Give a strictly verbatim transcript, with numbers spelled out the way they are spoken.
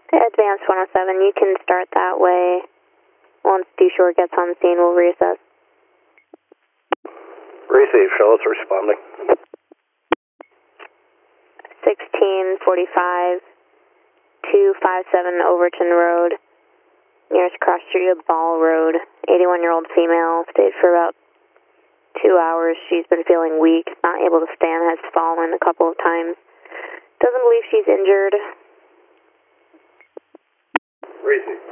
Advance one oh seven, you can start that way. Once D-Shore gets on the scene, we'll reassess. Receive, Charlotte's responding. sixteen forty-five, two fifty-seven Overton Road. Nearest cross street of Ball Road. eighty-one-year-old female, stayed for about two hours. She's been feeling weak, not able to stand, has fallen a couple of times. Doesn't believe she's injured. Receive.